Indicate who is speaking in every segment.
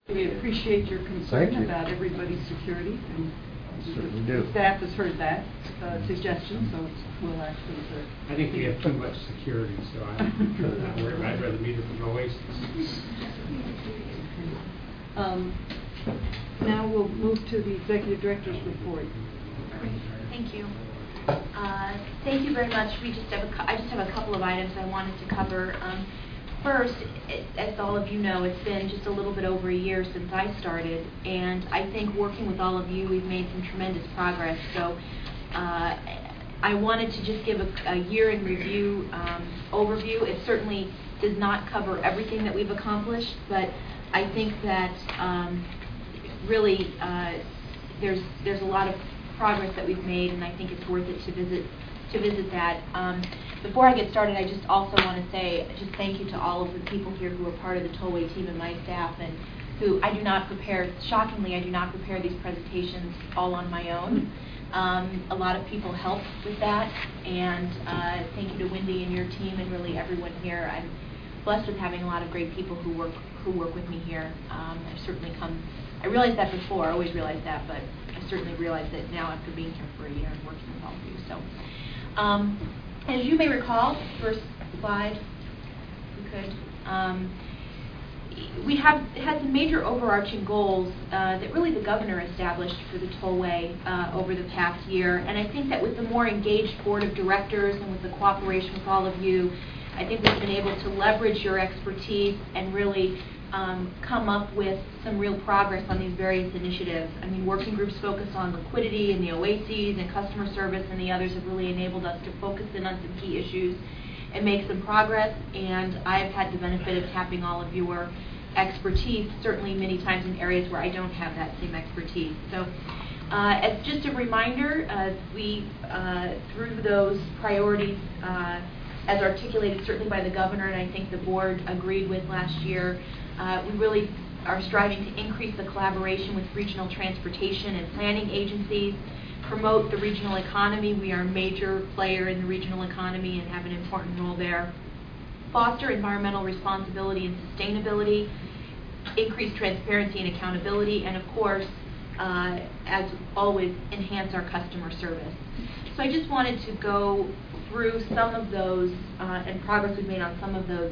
Speaker 1: We appreciate your concern about everybody's security, and the staff has heard that suggestion, so we'll ask them to.
Speaker 2: I think we have too much security, so I'd rather meet at the Oasis.
Speaker 1: Now we'll move to the Executive Director's report.
Speaker 3: Thank you. Thank you very much. I just have a couple of items I wanted to cover. First, as all of you know, it's been just a little bit over a year since I started, and I think working with all of you, we've made some tremendous progress. So I wanted to just give a year in review overview. It certainly does not cover everything that we've accomplished, but I think that really there's a lot of progress that we've made, and I think it's worth it to visit that. Before I get started, I just also want to say just thank you to all of the people here who are part of the Tollway team and my staff, and who shockingly, I do not prepare these presentations all on my own. A lot of people help with that, and thank you to Wendy and your team and really everyone here. I'm blessed with having a lot of great people who work with me here. I realized that before, I always realized that, but I certainly realized it now after being here for a year and working with all of you. So, as you may recall, first slide, if we could, we had some major overarching goals that really the governor established for the Tollway over the past year, and I think that with the more engaged board of directors and with the cooperation with all of you, I think we've been able to leverage your expertise and really come up with some real progress on these various initiatives. I mean, working groups focus on liquidity and the OACs and customer service, and the others have really enabled us to focus in on some key issues and make some progress, and I've had the benefit of tapping all of your expertise, certainly many times in areas where I don't have that same expertise. So as just a reminder, we through those priorities as articulated certainly by the governor, and I think the board agreed with last year, we really are striving to increase the collaboration with regional transportation and planning agencies, promote the regional economy. We are a major player in the regional economy and have an important role there. Foster environmental responsibility and sustainability, increase transparency and accountability, and of course, as always, enhance our customer service. So I just wanted to go through some of those and progress we've made on some of those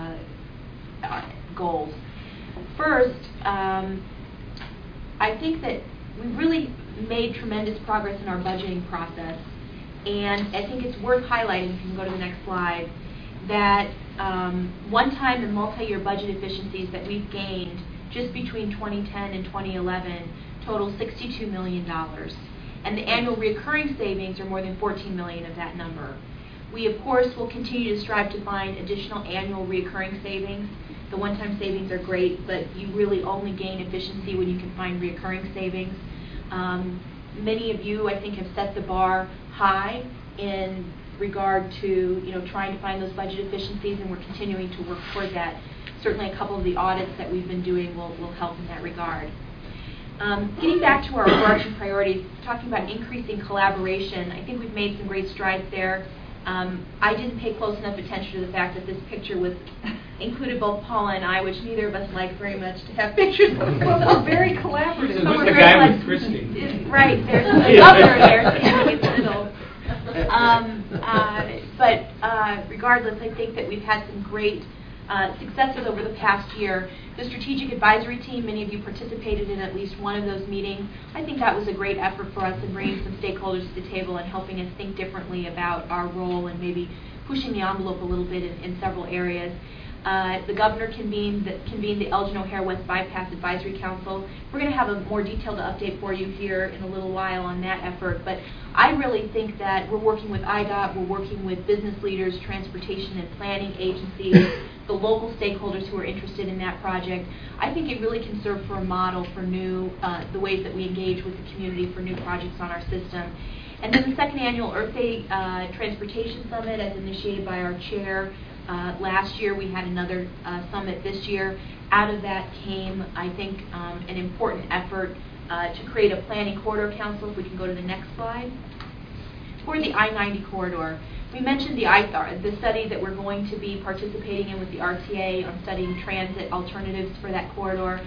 Speaker 3: goals. First, I think that we really made tremendous progress in our budgeting process, and I think it's worth highlighting, if you can go to the next slide, that one-time and multi-year budget efficiencies that we've gained just between 2010 and 2011 total $62 million. And the annual recurring savings are more than $14 million of that number. We, of course, will continue to strive to find additional annual recurring savings. The one-time savings are great, but you really only gain efficiency when you can find recurring savings. Many of you, I think, have set the bar high in regard to trying to find those budget efficiencies, and we're continuing to work toward that. Certainly a couple of the audits that we've been doing will help in that regard. Getting back to our overarching priorities, talking about increasing collaboration, I think we've made some great strides there. I didn't pay close enough attention to the fact that this picture included both Paula and I, which neither of us like very much to have pictures of ourselves.
Speaker 1: Very collaborative.
Speaker 2: So the guy with Christy.
Speaker 3: Right, there's another there, but regardless, I think that we've had some great successes over the past year. The strategic advisory team, many of you participated in at least one of those meetings. I think that was a great effort for us in bringing some stakeholders to the table and helping us think differently about our role and maybe pushing the envelope a little bit in several areas. The governor convened the Elgin O'Hare West Bypass Advisory Council. We're going to have a more detailed update for you here in a little while on that effort, but I really think that we're working with IDOT, we're working with business leaders, transportation and planning agencies, the local stakeholders who are interested in that project. I think it really can serve for a model for the ways that we engage with the community for new projects on our system. And then the second annual Earth Day Transportation Summit, as initiated by our chair. Last year we had another summit this year. Out of that came, I think, an important effort to create a planning corridor council, if we can go to the next slide, for the I-90 corridor. We mentioned the ITAR, the study that we're going to be participating in with the RTA on studying transit alternatives for that corridor.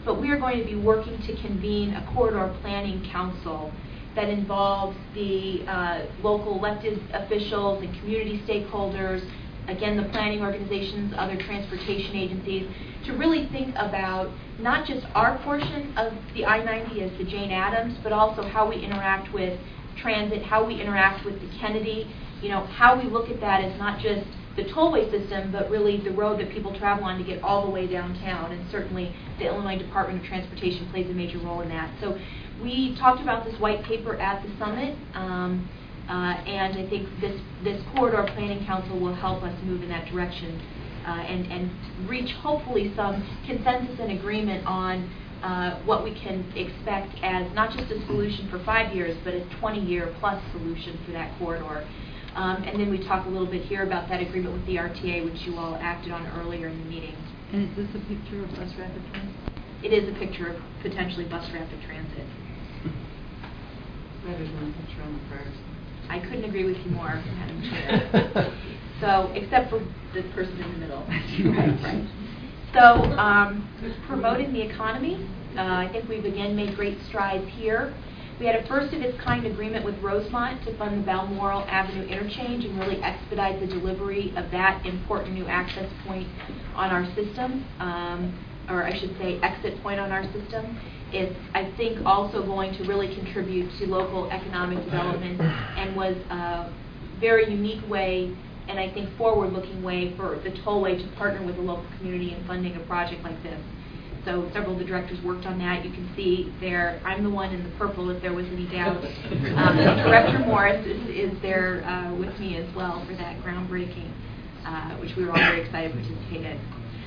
Speaker 3: but we are going to be working to convene a corridor planning council that involves the local elected officials and community stakeholders, again, the planning organizations, other transportation agencies, to really think about not just our portion of the I-90 as the Jane Addams, but also how we interact with transit, how we interact with the Kennedy, how we look at that as not just the tollway system, but really the road that people travel on to get all the way downtown. And certainly the Illinois Department of Transportation plays a major role in that. So we talked about this white paper at the summit, and I think this corridor planning council will help us move in that direction and reach hopefully some consensus and agreement on what we can expect as not just a solution for 5 years, but a 20-year plus solution for that corridor. And then we talk a little bit here about that agreement with the RTA, which you all acted on earlier in the meeting.
Speaker 1: And is this a picture of bus rapid transit?
Speaker 3: It is a picture of potentially bus rapid transit.
Speaker 1: Better than a picture on the cars.
Speaker 3: I couldn't agree with you more, Madam Chair. So, except for the person in the middle. Right. So, promoting the economy. I think we've again made great strides here. We had a first-of-its-kind agreement with Rosemont to fund the Balmoral Avenue interchange and really expedite the delivery of that important new access point on our system, or I should say exit point on our system. It's, I think, also going to really contribute to local economic development and was a very unique way and I think forward-looking way for the tollway to partner with the local community in funding a project like this. So several of the directors worked on that. You can see there, I'm the one in the purple if there was any doubt. Director Morris is there with me as well for that groundbreaking, which we were all very excited to participate in.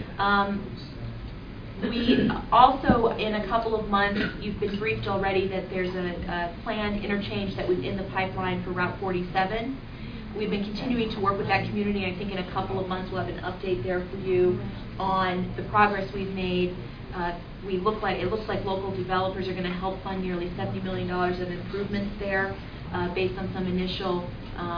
Speaker 3: We also, in a couple of months, you've been briefed already that there's a planned interchange that was in the pipeline for Route 47. We've been continuing to work with that community. I think in a couple of months we'll have an update there for you on the progress we've made. It looks like local developers are going to help fund nearly $70 million of improvements there based on some initial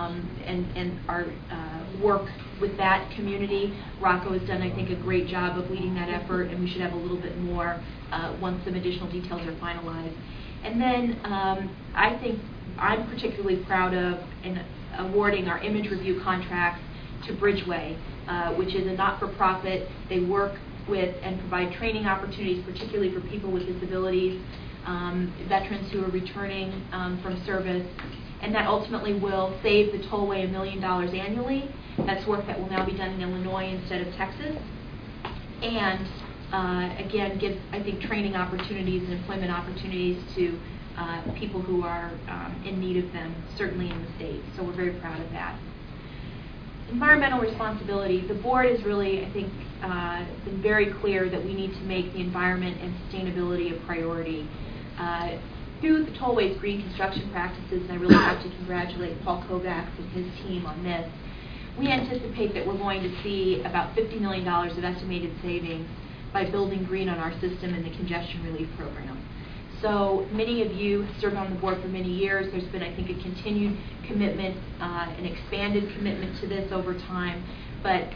Speaker 3: and our work with that community. Rocco has done, I think, a great job of leading that effort, and we should have a little bit more once some additional details are finalized. And then I think I'm particularly proud of awarding our image review contracts to Bridgeway, which is a not-for-profit. They work with and provide training opportunities, particularly for people with disabilities, veterans who are returning from service, and that ultimately will save the tollway $1 million annually. That's work that will now be done in Illinois instead of Texas, and again, gives, I think, training opportunities and employment opportunities to people who are in need of them, certainly in the state. So we're very proud of that. Environmental responsibility. The board has really, I think, been very clear that we need to make the environment and sustainability a priority. Through the Tollway's green construction practices, and I really have to congratulate Paul Kovacs and his team on this, we anticipate that we're going to see about $50 million of estimated savings by building green on our system in the congestion relief program. So many of you have served on the board for many years. There's been, I think, a continued commitment, an expanded commitment to this over time. But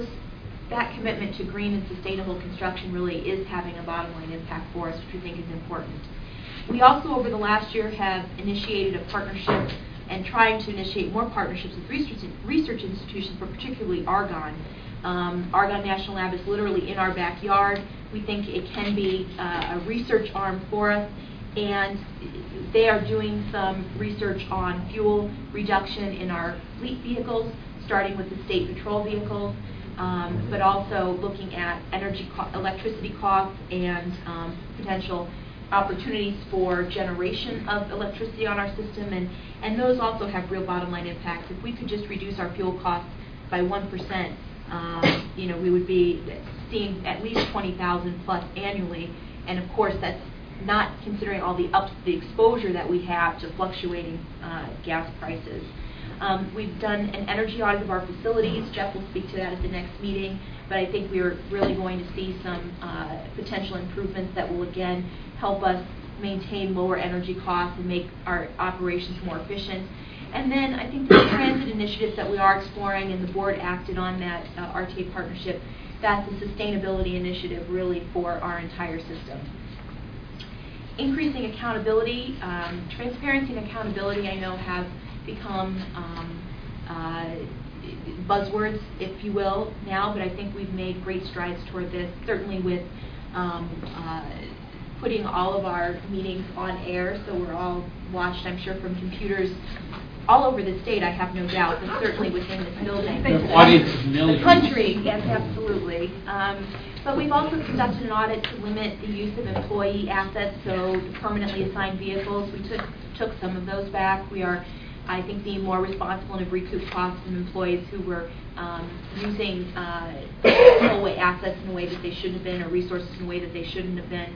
Speaker 3: that commitment to green and sustainable construction really is having a bottom line impact for us, which we think is important. We also, over the last year, have initiated a partnership and trying to initiate more partnerships with research institutions, but particularly Argonne. Argonne National Lab is literally in our backyard. We think it can be a research arm for us, and they are doing some research on fuel reduction in our fleet vehicles, starting with the state patrol vehicles, but also looking at electricity costs and potential opportunities for generation of electricity on our system, and those also have real bottom line impacts. If we could just reduce our fuel costs by 1%, we would be seeing at least 20,000 plus annually, and of course that's not considering all the exposure that we have to fluctuating gas prices. We've done an energy audit of our facilities. Jeff will speak to that at the next meeting, but I think we're really going to see some potential improvements that will again help us maintain lower energy costs and make our operations more efficient. And then I think the transit initiatives that we are exploring, and the board acted on that RTA partnership, that's a sustainability initiative really for our entire system. Increasing accountability, transparency and accountability I know have become buzzwords, if you will, now, but I think we've made great strides toward this, certainly with putting all of our meetings on air, so we're all watched, I'm sure, from computers all over the state, I have no doubt, but certainly within this building.
Speaker 4: The audience is millions.
Speaker 3: The country, yes, absolutely. But we've also conducted an audit to limit the use of employee assets, so the permanently assigned vehicles. We took some of those back. We are, I think, being more responsible and have recouped costs from employees who were using tollway assets in a way that they shouldn't have been, or resources in a way that they shouldn't have been.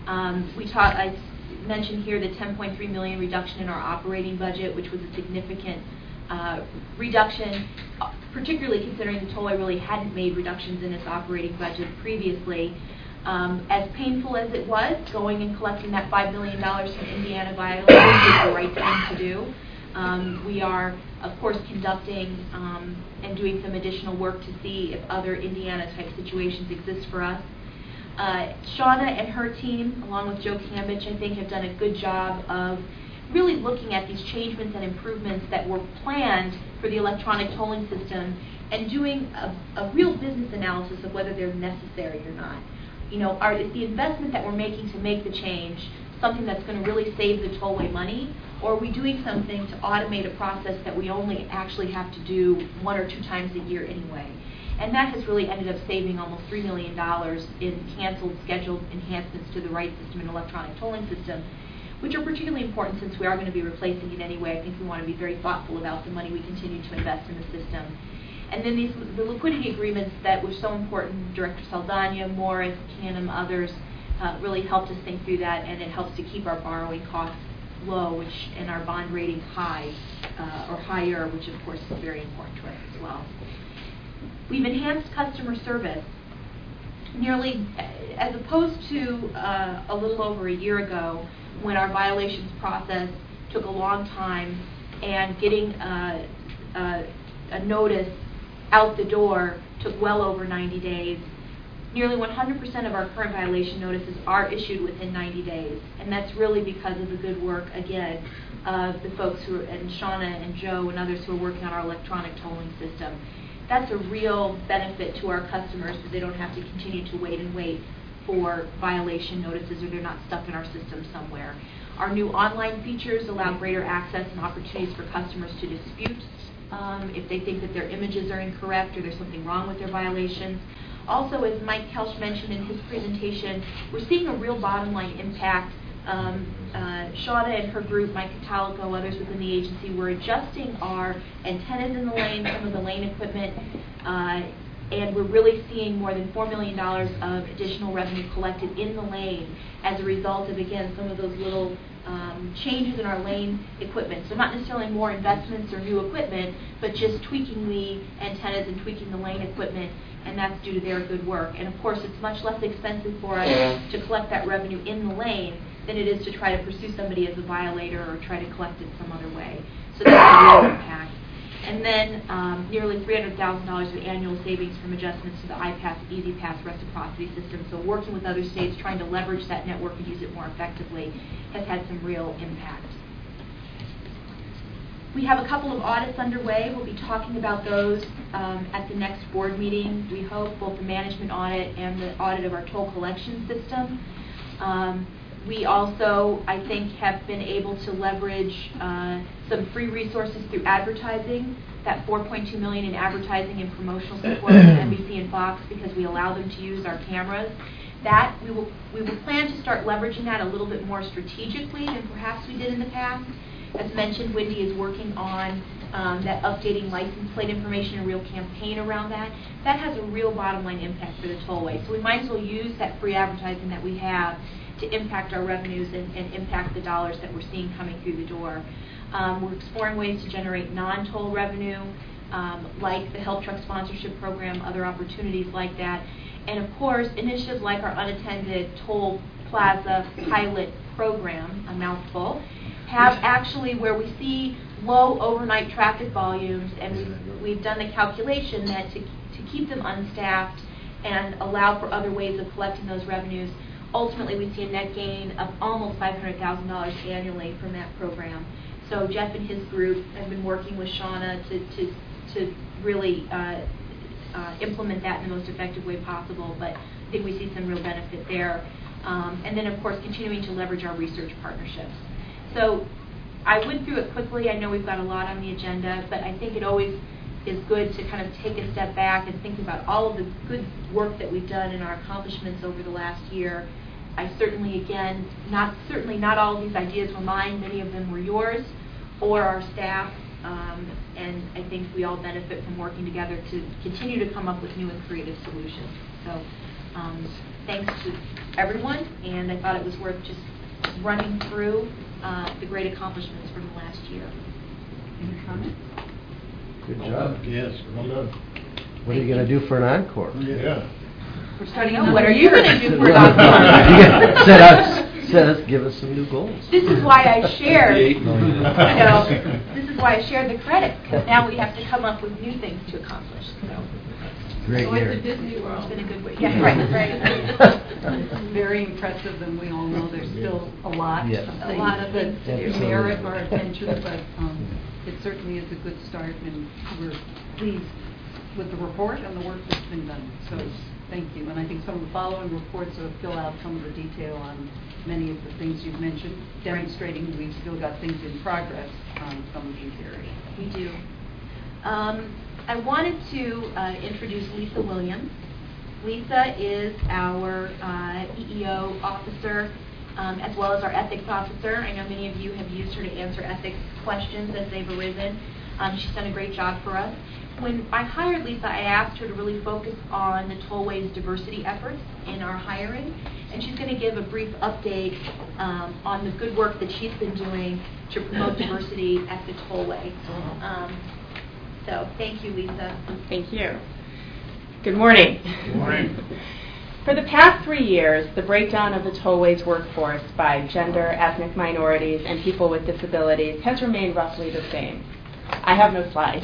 Speaker 3: I mentioned here the $10.3 million reduction in our operating budget, which was a significant reduction, particularly considering the tollway really hadn't made reductions in its operating budget previously. As painful as it was, going and collecting that $5 million from Indiana violators was the right thing to do. We are, of course, conducting and doing some additional work to see if other Indiana-type situations exist for us. Shauna and her team, along with Joe Kambich, I think have done a good job of really looking at these changements and improvements that were planned for the electronic tolling system and doing a real business analysis of whether they're necessary or not. You know, is the investment that we're making to make the change something that's going to really save the tollway money, or are we doing something to automate a process that we only actually have to do 1 or 2 times a year anyway? And that has really ended up saving almost $3 million in canceled scheduled enhancements to the right system and electronic tolling system, which are particularly important since we are going to be replacing it anyway. I think we want to be very thoughtful about the money we continue to invest in the system. And then the liquidity agreements that were so important, Director Saldana, Morris, Canham, others, really helped us think through that, and it helps to keep our borrowing costs low, and our bond rating high, or higher, which of course is very important to us as well. We've enhanced customer service. Nearly, as opposed to a little over a year ago, when our violations process took a long time, and getting a notice out the door took well over 90 days. Nearly 100% of our current violation notices are issued within 90 days, and that's really because of the good work, again, of the folks who are, and Shauna and Joe and others who are working on our electronic tolling system. That's a real benefit to our customers, that they don't have to continue to wait for violation notices, or they're not stuck in our system somewhere. Our new online features allow greater access and opportunities for customers to dispute if they think that their images are incorrect or there's something wrong with their violations. Also, as Mike Kelch mentioned in his presentation, we're seeing a real bottom line impact. Shauna and her group, Mike Catalico, others within the agency, were adjusting our antennas in the lane, some of the lane equipment, and we're really seeing more than $4 million of additional revenue collected in the lane as a result of, again, some of those little changes in our lane equipment. So not necessarily more investments or new equipment, but just tweaking the antennas and tweaking the lane equipment, and that's due to their good work. And of course, it's much less expensive for us to collect that revenue in the lane than it is to try to pursue somebody as a violator or try to collect it some other way. So that's a real impact. And then nearly $300,000 of annual savings from adjustments to the iPass, EasyPass reciprocity system. So working with other states, trying to leverage that network and use it more effectively, has had some real impact. We have a couple of audits underway. We'll be talking about those at the next board meeting. We hope both the management audit and the audit of our toll collection system. We also, I think, have been able to leverage some free resources through advertising, that $4.2 million in advertising and promotional support from NBC and Fox, because we allow them to use our cameras. That we will plan to start leveraging that a little bit more strategically than perhaps we did in the past. As mentioned, Wendy is working on that updating license plate information, a real campaign around that. That has a real bottom line impact for the tollway. So we might as well use that free advertising that we have to impact our revenues and impact the dollars that we're seeing coming through the door. We're exploring ways to generate non-toll revenue, like the Help Truck Sponsorship Program, other opportunities like that. And of course, initiatives like our unattended toll plaza pilot program, a mouthful, have actually, where we see low overnight traffic volumes, and we've done the calculation that to keep them unstaffed and allow for other ways of collecting those revenues, ultimately we see a net gain of almost $500,000 annually from that program. So Jeff and his group have been working with Shauna to really implement that in the most effective way possible, but I think we see some real benefit there. And then, of course, continuing to leverage our research partnerships. So I went through it quickly. I know we've got a lot on the agenda, but I think it always is good to kind of take a step back and think about all of the good work that we've done and our accomplishments over the last year. I certainly, again, not all of these ideas were mine. Many of them were yours or our staff, and I think we all benefit from working together to continue to come up with new and creative solutions. So thanks to everyone, and I thought it was worth just running through the great accomplishments from the last year.
Speaker 1: Any comments?
Speaker 4: Good job.
Speaker 5: Yes, well done.
Speaker 4: What are you going to do for an encore?
Speaker 5: Yeah.
Speaker 1: We're starting
Speaker 3: I know, what are you going to do for
Speaker 4: You
Speaker 3: us?
Speaker 4: set us, give us some new goals.
Speaker 3: This is why I shared, this is why I shared the credit, because now we have to come up with new things to accomplish. So.
Speaker 4: Great
Speaker 1: Going
Speaker 4: year.
Speaker 1: to Disney World.
Speaker 3: It's been a good week. Yeah, right.
Speaker 1: Very impressive, and we all know there's still a lot
Speaker 4: Yes.
Speaker 1: of
Speaker 3: A
Speaker 1: things
Speaker 3: lot of
Speaker 1: that
Speaker 3: things to
Speaker 4: do.
Speaker 1: merit our attention, but it certainly is a good start, and we're pleased with the report and the work that's been done. So thank you. And I think some of the following reports will fill out some of the detail on many of the things you've mentioned, demonstrating we've still got things in progress on some of these areas.
Speaker 3: We do. I wanted to introduce Lisa Williams. Lisa is our EEO officer, as well as our ethics officer. I know many of you have used her to answer ethics questions as they've arisen. She's done a great job for us. When I hired Lisa, I asked her to really focus on the Tollway's diversity efforts in our hiring, and she's going to give a brief update on the good work that she's been doing to promote diversity at the Tollway. So thank you, Lisa.
Speaker 6: Thank you. Good morning.
Speaker 5: Good morning.
Speaker 6: For the past 3 years, the breakdown of the Tollway's workforce by gender, ethnic minorities, and people with disabilities has remained roughly the same. I have no slides.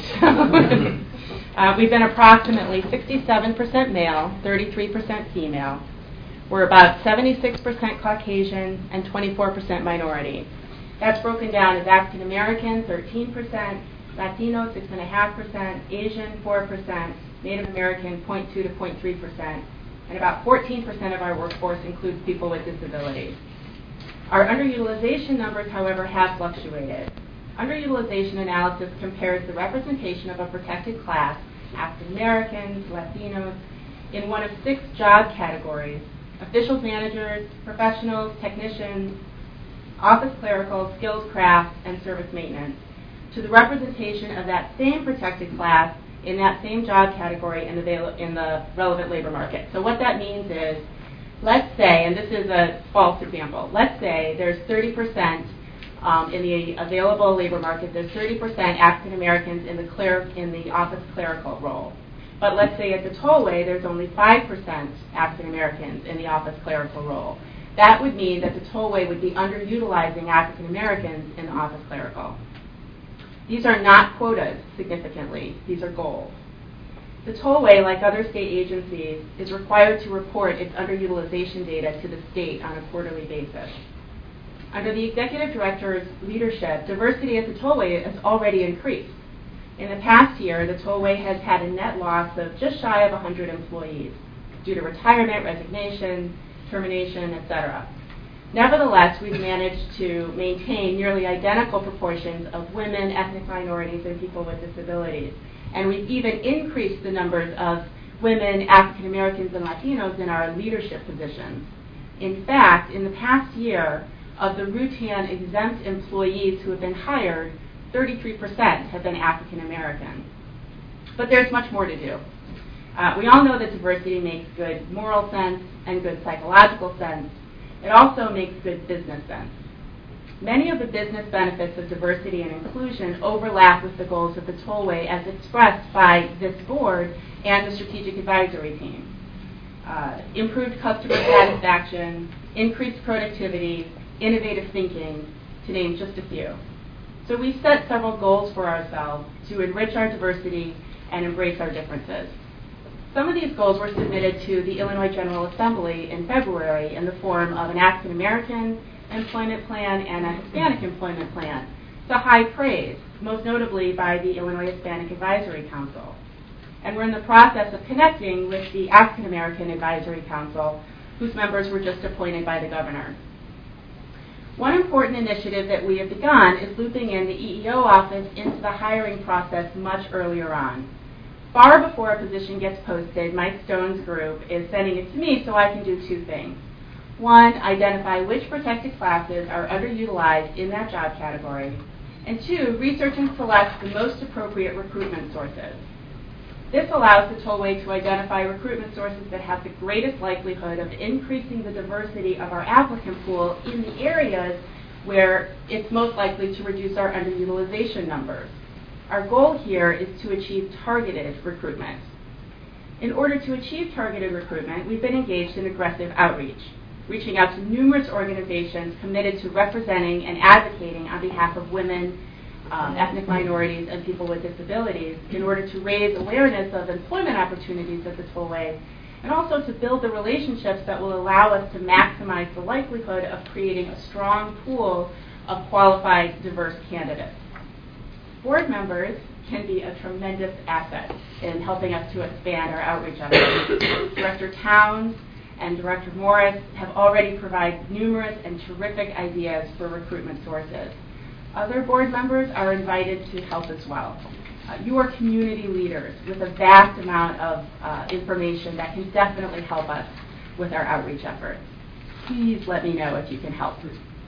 Speaker 6: We've been approximately 67% male, 33% female. We're about 76% Caucasian and 24% minority. That's broken down as African American, 13%, Latino, 6.5%, Asian, 4%, Native American, 0.2 to 0.3%, and about 14% of our workforce includes people with disabilities. Our underutilization numbers, however, have fluctuated. Underutilization analysis compares the representation of a protected class, African Americans, Latinos, in one of 6 job categories: officials, managers, professionals, technicians, office clerical, skilled craft, and service maintenance, to the representation of that same protected class in that same job category in the relevant labor market. So what that means is, let's say, and this is a false example, let's say there's 30% in the available labor market, there's 30% African Americans in the office clerical role. But let's say at the Tollway there's only 5% African Americans in the office clerical role. That would mean that the Tollway would be underutilizing African Americans in the office clerical. These are not quotas significantly, these are goals. The Tollway, like other state agencies, is required to report its underutilization data to the state on a quarterly basis. Under the executive director's leadership, diversity at the Tollway has already increased. In the past year, the Tollway has had a net loss of just shy of 100 employees due to retirement, resignation, termination, etc. Nevertheless, we've managed to maintain nearly identical proportions of women, ethnic minorities, and people with disabilities. And we've even increased the numbers of women, African Americans, and Latinos in our leadership positions. In fact, in the past year, of the Rutan exempt employees who have been hired, 33% have been African American. But there's much more to do. We all know that diversity makes good moral sense and good psychological sense. It also makes good business sense. Many of the business benefits of diversity and inclusion overlap with the goals of the Tollway as expressed by this board and the strategic advisory team. Improved customer satisfaction, increased productivity, innovative thinking, to name just a few. So we've set several goals for ourselves to enrich our diversity and embrace our differences. Some of these goals were submitted to the Illinois General Assembly in February in the form of an African American employment plan and a Hispanic employment plan, to high praise, most notably by the Illinois Hispanic Advisory Council. And we're in the process of connecting with the African American Advisory Council, whose members were just appointed by the governor. One important initiative that we have begun is looping in the EEO office into the hiring process much earlier on. Far before a position gets posted, Mike Stone's group is sending it to me so I can do two things. One, identify which protected classes are underutilized in that job category, and two, research and select the most appropriate recruitment sources. This allows the Tollway to identify recruitment sources that have the greatest likelihood of increasing the diversity of our applicant pool in the areas where it's most likely to reduce our underutilization numbers. Our goal here is to achieve targeted recruitment. In order to achieve targeted recruitment, we've been engaged in aggressive outreach, reaching out to numerous organizations committed to representing and advocating on behalf of women, ethnic minorities, and people with disabilities in order to raise awareness of employment opportunities at the Tollway, and also to build the relationships that will allow us to maximize the likelihood of creating a strong pool of qualified, diverse candidates. Board members can be a tremendous asset in helping us to expand our outreach efforts. Director Towns and Director Morris have already provided numerous and terrific ideas for recruitment sources. Other board members are invited to help as well. You are community leaders with a vast amount of information that can definitely help us with our outreach efforts. Please let me know if you can help.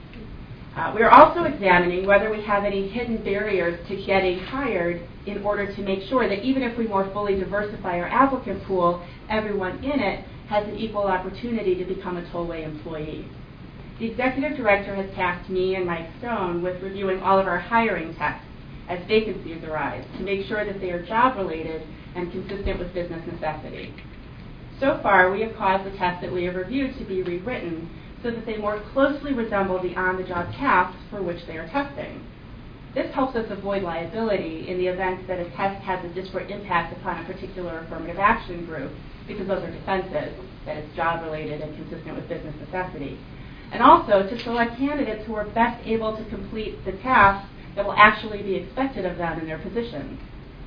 Speaker 6: We are also examining whether we have any hidden barriers to getting hired in order to make sure that even if we more fully diversify our applicant pool, everyone in it has an equal opportunity to become a Tollway employee. The executive director has tasked me and Mike Stone with reviewing all of our hiring tests as vacancies arise to make sure that they are job-related and consistent with business necessity. So far, we have caused the tests that we have reviewed to be rewritten so that they more closely resemble the on-the-job tasks for which they are testing. This helps us avoid liability in the event that a test has a disparate impact upon a particular affirmative action group, because those are defenses, that it's job-related and consistent with business necessity. And also to select candidates who are best able to complete the tasks that will actually be expected of them in their positions.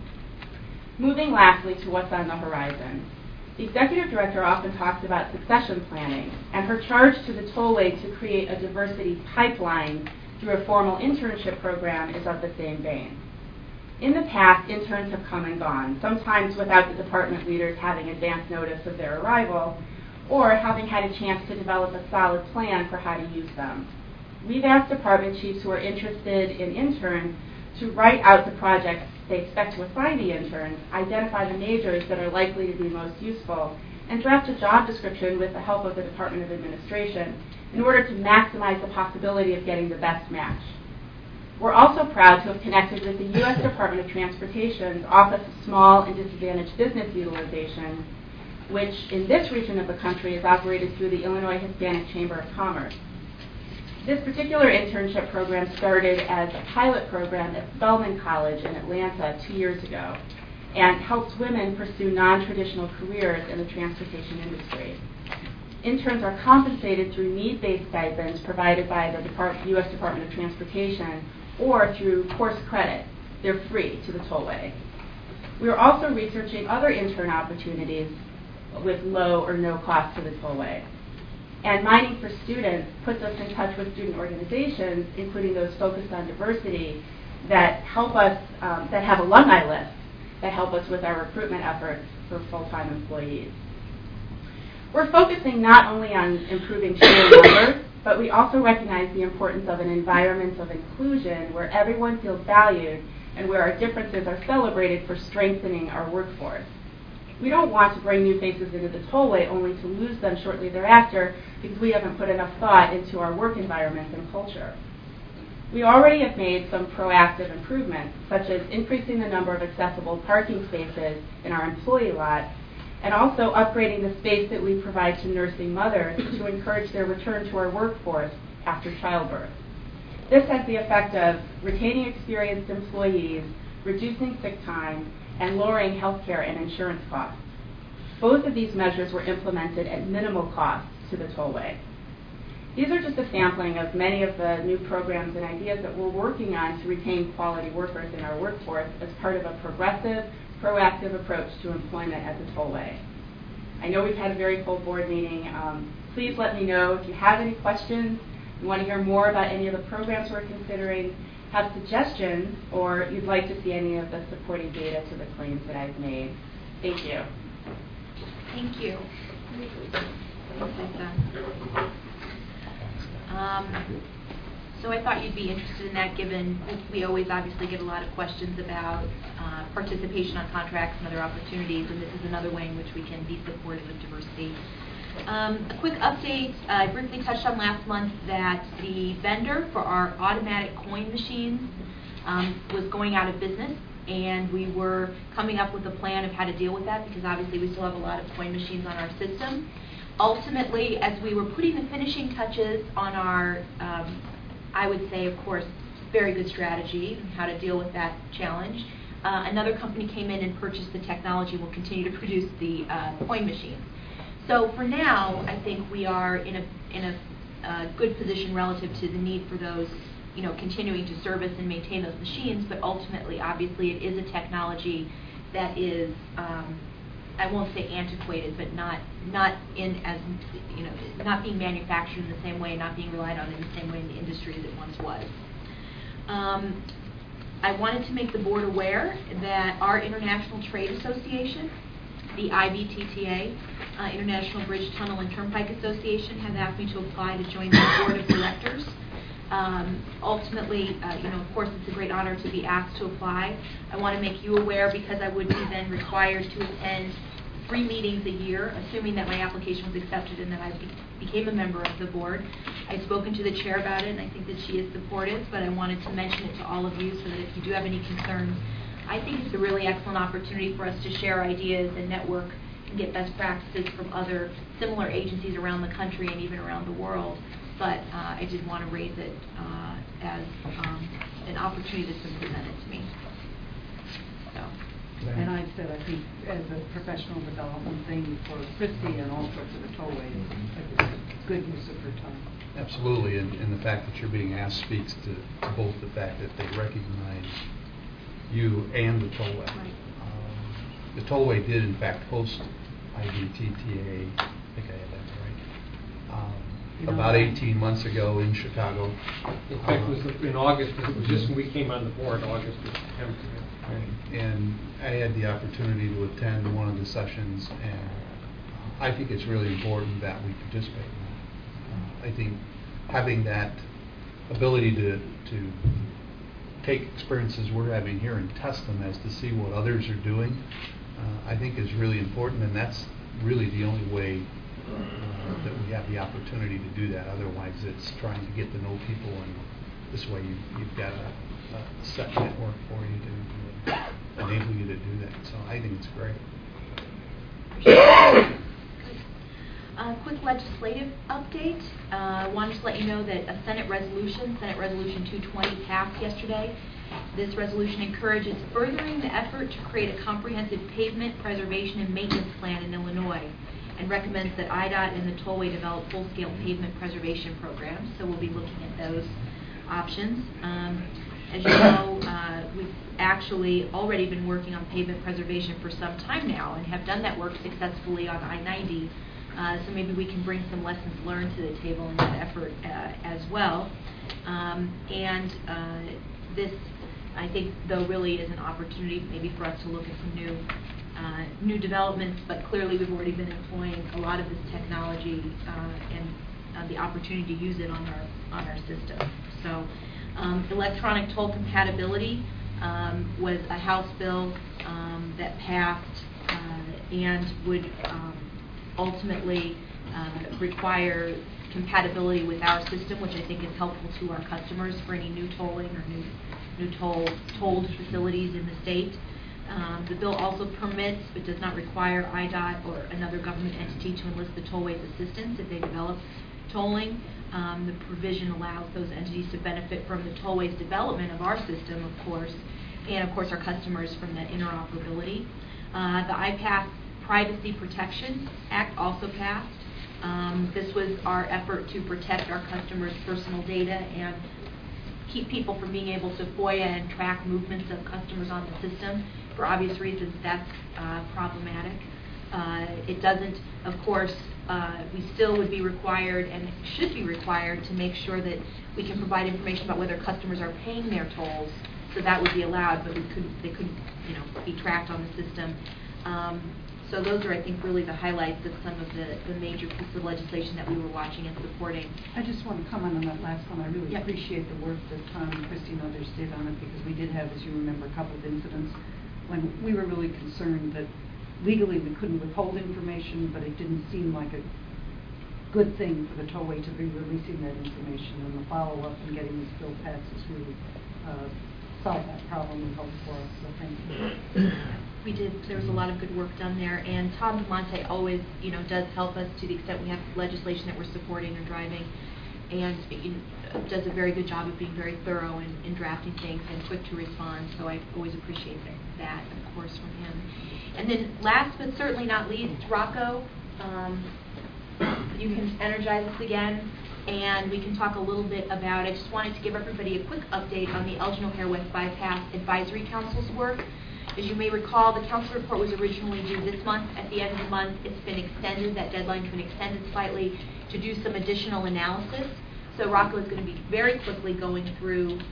Speaker 6: Moving lastly to what's on the horizon. The executive director often talks about succession planning, and her charge to the Tollway to create a diversity pipeline through a formal internship program is of the same vein. In the past, interns have come and gone, sometimes without the department leaders having advance notice of their arrival, or having had a chance to develop a solid plan for how to use them. We've asked department chiefs who are interested in interns to write out the projects they expect to assign the interns, identify the majors that are likely to be most useful, and draft a job description with the help of the Department of Administration in order to maximize the possibility of getting the best match. We're also proud to have connected with the U.S. Department of Transportation's Office of Small and Disadvantaged Business Utilization, which in this region of the country is operated through the Illinois Hispanic Chamber of Commerce. This particular internship program started as a pilot program at Spelman College in Atlanta 2 years ago and helps women pursue non-traditional careers in the transportation industry. Interns are compensated through need-based stipends provided by the U.S. Department of Transportation or through course credit. They're free to the Tollway. We are also researching other intern opportunities with low or no cost to the Tollway. And Mining for Students puts us in touch with student organizations, including those focused on diversity, that help us, that have alumni lists, that help us with our recruitment efforts for full-time employees. We're focusing not only on improving sheer numbers, but we also recognize the importance of an environment of inclusion where everyone feels valued and where our differences are celebrated for strengthening our workforce. We don't want to bring new faces into the Tollway only to lose them shortly thereafter because we haven't put enough thought into our work environment and culture. We already have made some proactive improvements, such as increasing the number of accessible parking spaces in our employee lot, and also upgrading the space that we provide to nursing mothers to encourage their return to our workforce after childbirth. This has the effect of retaining experienced employees, reducing sick time, and lowering health care and insurance costs. Both of these measures were implemented at minimal cost to the tollway. These are just a sampling of many of the new programs and ideas that we're working on to retain quality workers in our workforce as part of a progressive, proactive approach to employment at the tollway. I know we've had a very full board meeting. Please let me know if you have any questions, you want to hear more about any of the programs we're considering, have suggestions, or you'd like to see any of the supporting data to the claims that I've made. Thank you.
Speaker 3: Thank you. So I thought you'd be interested in that, given we always obviously get a lot of questions about participation on contracts and other opportunities, and this is another way in which we can be supportive of diversity. A quick update, I briefly touched on last month that the vendor for our automatic coin machines was going out of business, and we were coming up with a plan of how to deal with that, because obviously we still have a lot of coin machines on our system. Ultimately, as we were putting the finishing touches on our, I would say, of course, very good strategy on how to deal with that challenge, another company came in and purchased the technology and will continue to produce the coin machines. So for now, I think we are in a good position relative to the need for those, continuing to service and maintain those machines. But ultimately, obviously, it is a technology that is, I won't say antiquated, but not being manufactured in the same way, not being relied on in the same way in the industry as it once was. I wanted to make the board aware that our International Trade Association, the IBTTA, International Bridge, Tunnel, and Turnpike Association, has asked me to apply to join the board of directors. Ultimately, of course, it's a great honor to be asked to apply. I want to make you aware, because I would be then required to attend 3 meetings a year, assuming that my application was accepted and that I became a member of the board. I've spoken to the chair about it, and I think that she is supportive, but I wanted to mention it to all of you so that if you do have any concerns, I think it's a really excellent opportunity for us to share ideas and network and get best practices from other similar agencies around the country and even around the world. But I did want to raise it as an opportunity that's been presented to me. So.
Speaker 1: And I said, I think, as a professional development thing for Christy and also for the tollway, it's a good use of her time.
Speaker 5: Absolutely, and the fact that you're being asked speaks to both the fact that they recognize you and the tollway.
Speaker 3: Right.
Speaker 5: The tollway did, in fact, host IBTTA, I think I had that right, about 18 months ago in Chicago.
Speaker 2: In fact, it was in August, because it was just when we came on the board, August or September.
Speaker 5: And I had the opportunity to attend one of the sessions, and I think it's really important that we participate in that. I think having that ability to take experiences we're having here and test them as to see what others are doing, I think is really important, and that's really the only way that we have the opportunity to do that. Otherwise, it's trying to get to know people, and this way you've got a set network for you to enable you to do that. So I think it's great.
Speaker 3: Quick legislative update. I wanted to let you know that a Senate Resolution 220, passed yesterday. This resolution encourages furthering the effort to create a comprehensive pavement preservation and maintenance plan in Illinois, and recommends that IDOT and the tollway develop full-scale pavement preservation programs. So we'll be looking at those options. As you know, we've actually already been working on pavement preservation for some time now and have done that work successfully on I-90. So maybe we can bring some lessons learned to the table in that effort as well. This, I think, though, really is an opportunity maybe for us to look at some new developments, but clearly we've already been employing a lot of this technology and the opportunity to use it on our system. So electronic toll compatibility was a House bill that passed and would ultimately require compatibility with our system, which I think is helpful to our customers for any new tolling or new tolled facilities in the state. The bill also permits, but does not require, IDOT or another government entity to enlist the tollway's assistance if they develop tolling. The provision allows those entities to benefit from the tollway's development of our system, of course, and of course our customers from that interoperability. The IPAS Privacy Protection Act also passed. This was our effort to protect our customers' personal data and keep people from being able to FOIA and track movements of customers on the system. For obvious reasons, that's problematic. It doesn't, of course, we still would be required and should be required to make sure that we can provide information about whether customers are paying their tolls. So that would be allowed, but they couldn't, be tracked on the system. So those are, I think, really the highlights of some of the major pieces of legislation that we were watching and supporting.
Speaker 1: I just want to comment on that last one. I really appreciate the work that Tom and Christine and others did on it, because we did have, as you remember, a couple of incidents when we were really concerned that legally we couldn't withhold information, but it didn't seem like a good thing for the tollway to be releasing that information, and the follow-up and getting this bill passed has really solved that problem and helped for us, so thank you.
Speaker 3: We did. There was a lot of good work done there, and Tom DeMonte always, does help us to the extent we have legislation that we're supporting or driving, and does a very good job of being very thorough in drafting things and quick to respond. So I always appreciate that, of course, from him. And then, last but certainly not least, Rocco, you can energize us again, and we can talk a little bit about. I just wanted to give everybody a quick update on the Elgin O'Hare West Bypass Advisory Council's work. As you may recall, the council report was originally due this month. At the end of the month, it's been extended, that deadline's been extended slightly to do some additional analysis. So Rocco is going to be very quickly going through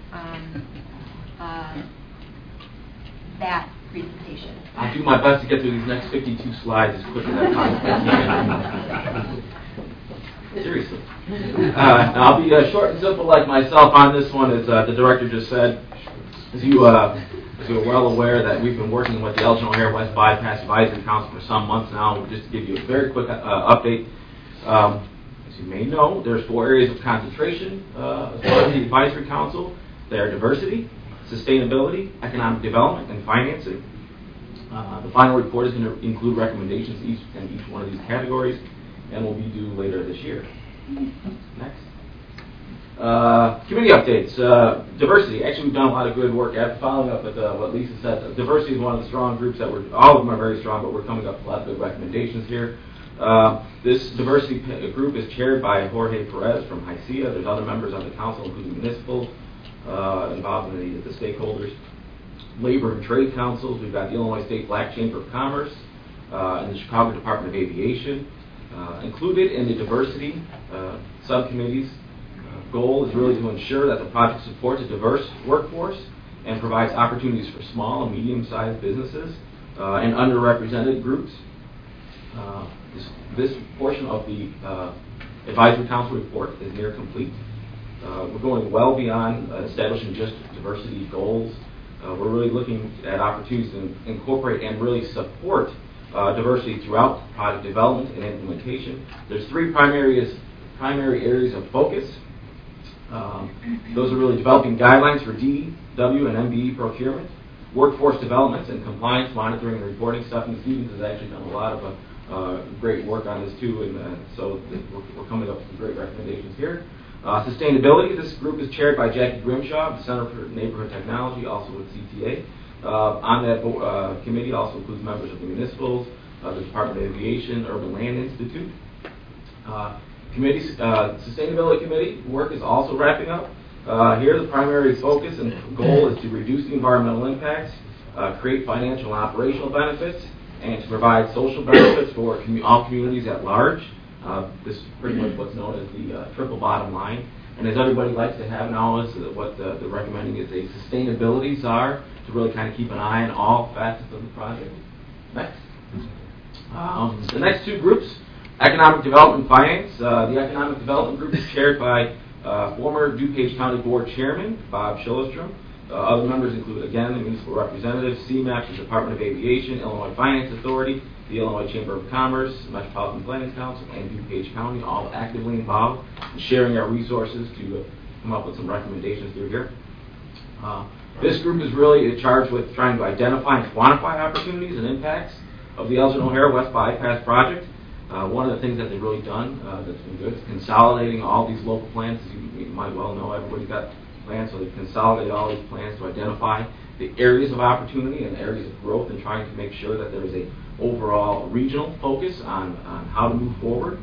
Speaker 3: that presentation.
Speaker 7: I'll do my best to get through these next 52 slides as quick as I possibly can. Seriously. I'll be short and simple like myself on this one, as the director just said. As you're well aware that we've been working with the Elgin O'Hare West Bypass Advisory Council for some months now. Just to give you a very quick update, as you may know, there's 4 areas of concentration as part of the Advisory Council. They are diversity, sustainability, economic development, and financing. The final report is going to include recommendations in each one of these categories, and will be due later this year. Next. Committee updates. Diversity. Actually, we've done a lot of good work after following up with what Lisa said. Diversity is one of the strong groups that all of them are very strong, but we're coming up with a lot of good recommendations here. This diversity group is chaired by Jorge Perez from HICEA. There's other members of the council, including municipals, involved in the stakeholders. Labor and trade councils. We've got the Illinois State Black Chamber of Commerce and the Chicago Department of Aviation. Included in the diversity subcommittees, goal is really to ensure that the project supports a diverse workforce and provides opportunities for small and medium-sized businesses and underrepresented groups. This portion of the Advisory Council report is near complete. We're going well beyond establishing just diversity goals. We're really looking at opportunities to incorporate and really support diversity throughout project development and implementation. There's 3 primary areas of focus. Those are really developing guidelines for DW and MBE procurement, workforce development and compliance monitoring and reporting. Stephanie Stevens has actually done a lot of great work on this too, and so we're coming up with some great recommendations here. Sustainability. This group is chaired by Jackie Grimshaw of the Center for Neighborhood Technology, also with CTA. On that committee also includes members of the municipals, the Department of Aviation, Urban Land Institute. Sustainability Committee work is also wrapping up. Here the primary focus and goal is to reduce the environmental impacts, create financial and operational benefits, and to provide social benefits for all communities at large. This is pretty much what's known as the triple bottom line. And as everybody likes to have knowledge, what they're recommending is a sustainability czar to really kind of keep an eye on all facets of the project. Next. The next 2 groups, Economic Development and Finance. The Economic Development Group is chaired by former DuPage County Board Chairman Bob Schillestrom. Other members include, again, the municipal representatives, CMAQ, the Department of Aviation, Illinois Finance Authority, the Illinois Chamber of Commerce, Metropolitan Planning Council, and DuPage County, all actively involved in sharing our resources to come up with some recommendations through here. This group is really charged with trying to identify and quantify opportunities and impacts of the Elgin O'Hare West Bypass project. One of the things that they've really done that's been good is consolidating all these local plans. As you might well know, everybody's got plans, so they've consolidated all these plans to identify the areas of opportunity and areas of growth, and trying to make sure that there is a overall regional focus on how to move forward.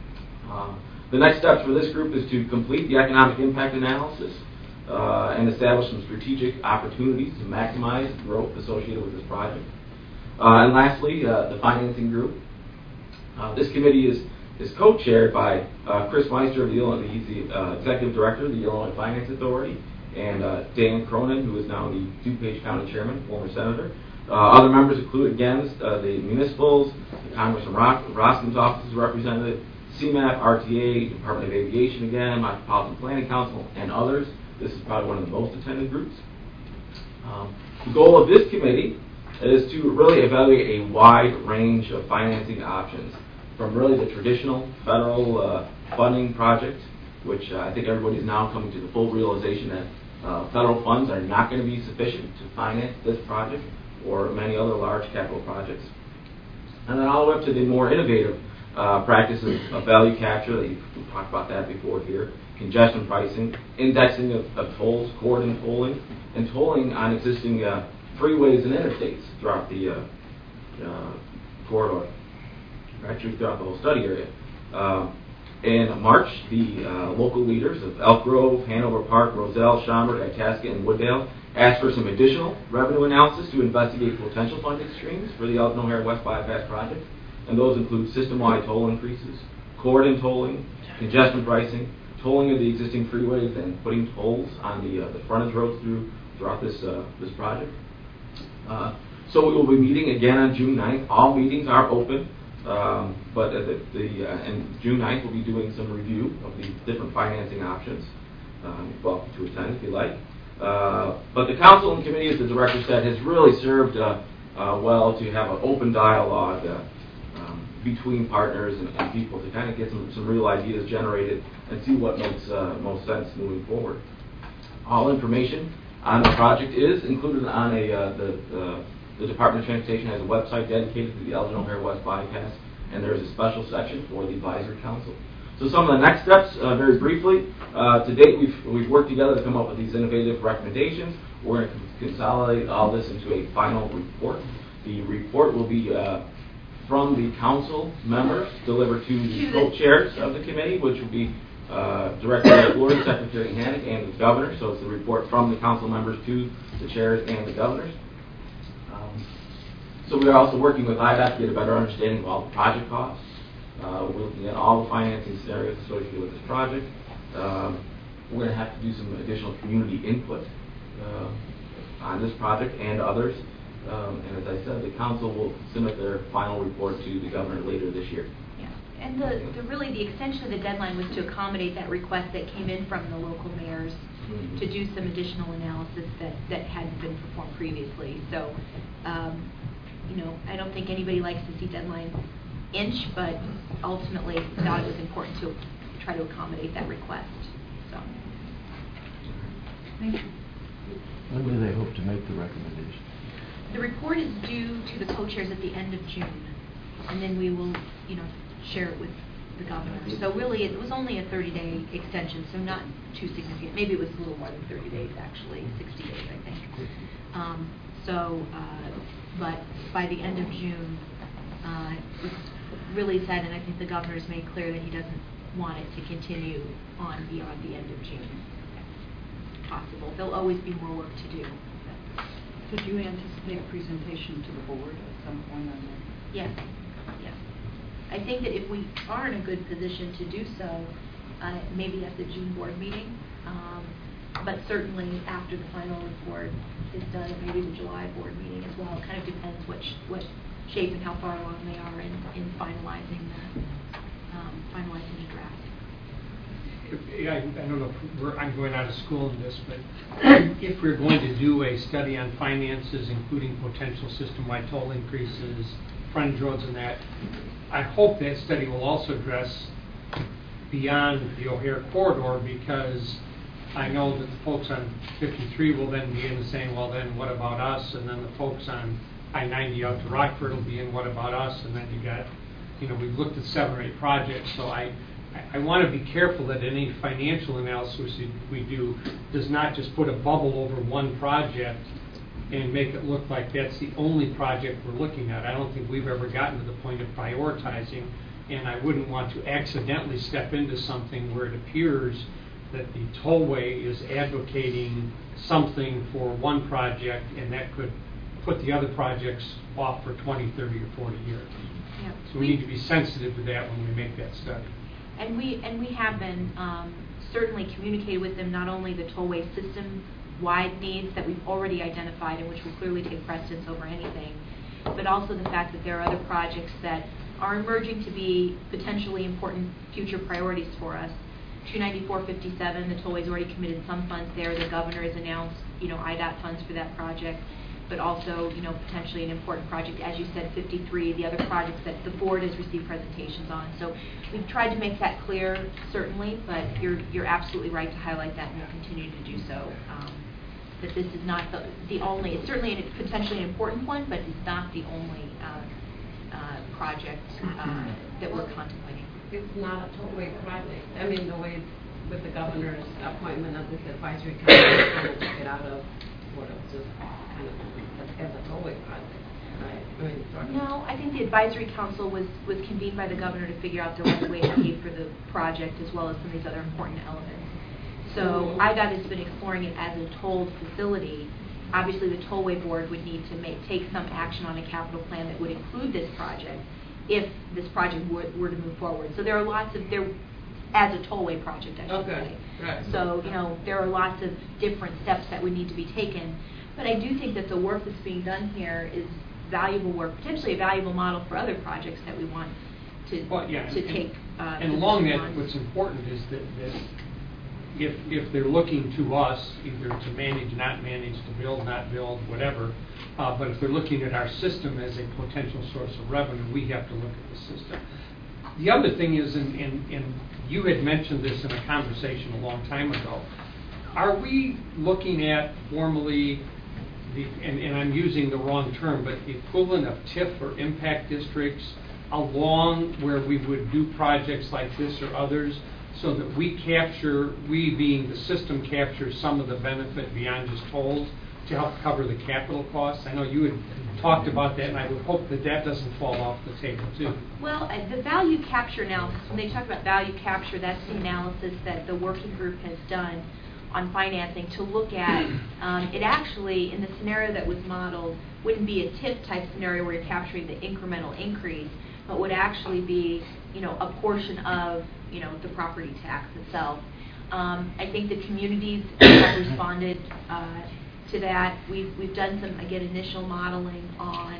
Speaker 7: The next steps for this group is to complete the economic impact analysis and establish some strategic opportunities to maximize growth associated with this project. And lastly, the financing group. This committee is co-chaired by Chris Meister of the Illinois. He's the executive director of the Illinois Finance Authority, and Dan Cronin, who is now the DuPage County chairman, former senator. Other members include, again, the municipals, the Congressman Roskin's office is represented, CMAP, RTA, Department of Aviation again, Metropolitan Planning Council, and others. This is probably one of the most attended groups. The goal of this committee is to really evaluate a wide range of financing options, from really the traditional federal funding project, which I think everybody's now coming to the full realization that federal funds are not going to be sufficient to finance this project or many other large capital projects. And then all the way up to the more innovative practices of value capture, that we've talked about that before here, congestion pricing, indexing of tolls, coordinated tolling, and tolling on existing freeways and interstates throughout the corridor, actually throughout the whole study area. In March, the local leaders of Elk Grove, Hanover Park, Roselle, Schaumburg, Itasca, and Wooddale asked for some additional revenue analysis to investigate potential funding streams for the Elton O'Hare West Bypass project, and those include system-wide toll increases, cordon tolling, congestion pricing, tolling of the existing freeways, and putting tolls on the frontage roads throughout this project. So we will be meeting again on June 9th. All meetings are open, but and June 9th we'll be doing some review of the different financing options. You're welcome to attend if you like. But the council and committee, as the director said, has really served well to have an open dialogue between partners and people to kind of get some real ideas generated and see what makes most sense moving forward. All information on the project is included on the Department of Transportation has a website dedicated to the Elgin O'Hare West Bypass, and there's a special section for the advisory council. So some of the next steps, very briefly, to date we've worked together to come up with these innovative recommendations. We're going to consolidate all this into a final report. The report will be from the council members delivered to the co-chairs of the committee, which will be Director Floyd, Secretary Hannick, and the governor. So it's a report from the council members to the chairs and the governors. So we are also working with IDOT to get a better understanding of all the project costs. We're looking at all the financing scenarios associated with this project. We're going to have to do some additional community input on this project and others. And as I said, the council will submit their final report to the governor later this year.
Speaker 3: Yeah. And the extension of the deadline was to accommodate that request that came in from the local mayors to do some additional analysis that hadn't been performed previously. So, I don't think anybody likes to see deadlines inch, but ultimately thought it was important to try to accommodate that request. So,
Speaker 1: Thank you.
Speaker 4: When do they hope to make the recommendation?
Speaker 3: the report is due to the co-chairs at the end of June, and then we will, share it with the governor. So really, it was only a 30-day extension, so not too significant. Maybe it was a little more than 30 days, actually, 60 days, I think. But by the end of June, it's really said, and I think the governor's made clear that he doesn't want it to continue on beyond the end of June. Possible. There'll always be more work to do.
Speaker 1: So do you anticipate a presentation to the board at some point on that?
Speaker 3: Yes. Yes. I think that if we are in a good position to do so, maybe at the June board meeting, but certainly after the final report is done, and maybe the July board meeting as well. It kind of depends what shape and how far along they are in finalizing the draft.
Speaker 2: I don't know if I'm going out of school in this, but if we're going to do a study on finances, including potential system-wide toll increases, frontage roads and that, I hope that study will also address beyond the O'Hare corridor, because I know that the folks on 53 will then be in saying, well, then what about us? And then the folks on I-90 out to Rockford will be in, what about us? And then you got, we've looked at 7 or 8 projects, so I want to be careful that any financial analysis we do does not just put a bubble over one project and make it look like that's the only project we're looking at. I don't think we've ever gotten to the point of prioritizing, and I wouldn't want to accidentally step into something where it appears that the tollway is advocating something for one project, and that could put the other projects off for 20, 30, or 40 years.
Speaker 3: Yeah.
Speaker 2: So we need to be sensitive to that when we make that study.
Speaker 3: And we have been certainly communicating with them not only the tollway system-wide needs that we've already identified and which will clearly take precedence over anything, but also the fact that there are other projects that are emerging to be potentially important future priorities for us. 29457, the tollway's already committed some funds there. The governor has announced, IDOT funds for that project, but also, potentially an important project, as you said, 53, the other projects that the board has received presentations on. So we've tried to make that clear, certainly, but you're absolutely right to highlight that, and we'll continue to do so. That this is not the only, it's certainly potentially an important one, but it's not the only project that we're contemplating.
Speaker 8: It's not a tollway project. I mean, the way with the governor's appointment of this advisory council, kind of took it out of what else is kind of as a tollway project, right? I mean, sort of.
Speaker 3: No, I think the advisory council was convened by the governor to figure out the right way to pay for the project as well as some of these other important elements. So IDOT has been exploring it as a tolled facility. Obviously, the tollway board would need to take some action on a capital plan that would include this project if this project were to move forward. So there are lots of, as a tollway project, I should say.
Speaker 8: Right.
Speaker 3: So, there are lots of different steps that would need to be taken. But I do think that the work that's being done here is valuable work, potentially a valuable model for other projects that we want to take.
Speaker 2: And along that, what's important is that if they're looking to us, either to manage, not manage, to build, not build, whatever, but if they're looking at our system as a potential source of revenue, we have to look at the system. The other thing is, and you had mentioned this in a conversation a long time ago, are we looking at formally, and I'm using the wrong term, but the equivalent of TIF or impact districts along where we would do projects like this or others, so that we being the system, captures some of the benefit beyond just tolls to help cover the capital costs? I know you had talked about that, and I would hope that doesn't fall off the table, too.
Speaker 3: Well, the value capture analysis, when they talk about value capture, that's the analysis that the working group has done on financing to look at. It actually, in the scenario that was modeled, wouldn't be a TIF-type scenario where you're capturing the incremental increase, but would actually be, a portion of, the property tax itself. I think the communities have responded to that. We've done some, again, initial modeling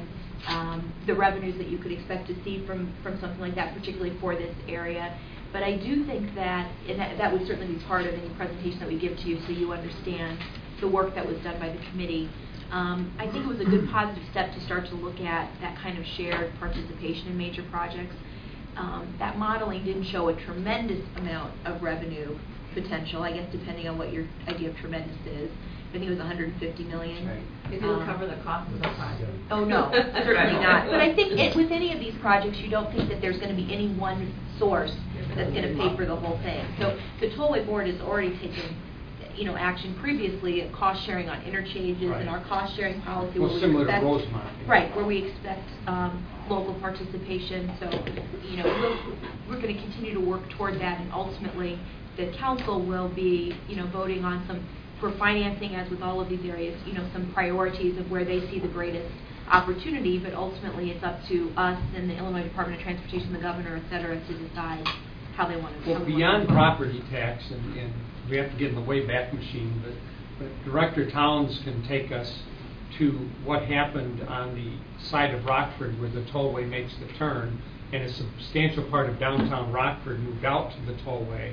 Speaker 3: on the revenues that you could expect to see from something like that, particularly for this area. But I do think that, and that would certainly be part of any presentation that we give to you so you understand the work that was done by the committee. I think it was a good positive step to start to look at that kind of shared participation in major projects. That modeling didn't show a tremendous amount of revenue potential, I guess depending on what your idea of tremendous is. I think it was $150 million.
Speaker 8: Right. It didn't cover the cost of the project.
Speaker 3: Oh, no, certainly not. But I think with any of these projects, you don't think that there's going to be any one source that's going to pay for the whole thing. So the Tollway Board has already taken action previously at cost sharing on interchanges, and our cost sharing policy.
Speaker 2: Well, similar to Rosemont.
Speaker 3: Right, where we expect local participation. So, we're going to continue to work toward that, and ultimately, the council will be, voting on for financing, as with all of these areas, some priorities of where they see the greatest opportunity. But ultimately, it's up to us and the Illinois Department of Transportation, the governor, et cetera, to decide how they want to.
Speaker 2: Well, beyond property tax, and we have to get in the Wayback Machine, but Director Towns can take us to what happened on the side of Rockford where the tollway makes the turn, and a substantial part of downtown Rockford moved out to the tollway.